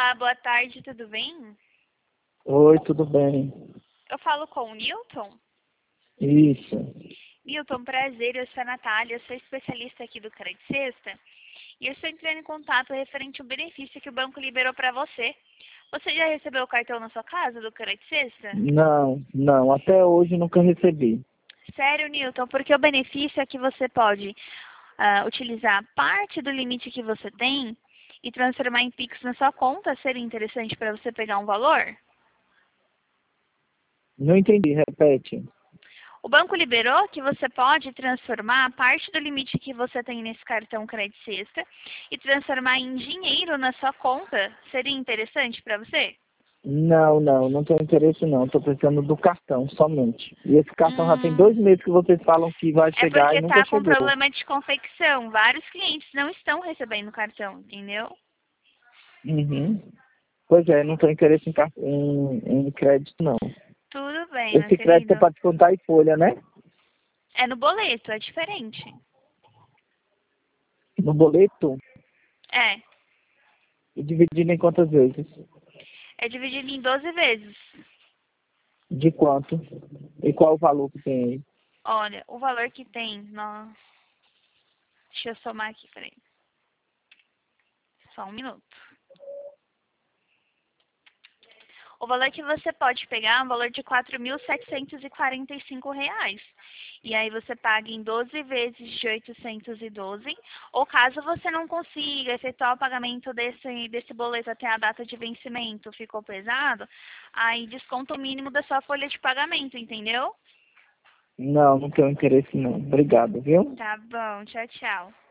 Olá, boa tarde, tudo bem? Oi, tudo bem? Eu falo com o Newton. Isso. Newton, prazer, eu sou a Natália, eu sou especialista aqui do Crédito Sexta e eu estou entrando em contato referente ao benefício que o banco liberou para você. Você já recebeu o cartão na sua casa do Crédito Sexta? Não, até hoje nunca recebi. Sério, Newton, porque o benefício é que você pode utilizar parte do limite que você tem e transformar em Pix na sua conta. Seria interessante para você pegar um valor? Não entendi, repete. O banco liberou que você pode transformar parte do limite que você tem nesse cartão Crédito Sexta e transformar em dinheiro na sua conta. Seria interessante para você? Não tenho interesse não. Estou precisando do cartão somente. E esse cartão já tem Hum, 2 meses que vocês falam que vai é chegar porque e nunca tá com chegou. problema de confecção. Vários clientes não estão recebendo o cartão, entendeu? Uhum. Pois é, não tenho interesse em crédito não. Tudo bem, meu Esse crédito é querido. para descontar em folha, né? É no boleto, é diferente. No boleto É, e dividido em quantas vezes? é dividido em 12 vezes. De quanto? E qual o valor que tem aí? Olha, o valor que tem, deixa eu somar aqui, peraí. Só um minuto. O valor que você pode pegar é um valor de R$ 4.745. E aí você paga em 12 vezes de 812. Ou caso você não consiga efetuar o pagamento desse boleto até a data de vencimento, ficou pesado, aí desconta o mínimo da sua folha de pagamento, entendeu? Não tenho interesse não. Obrigado, viu? Tá bom, tchau, tchau.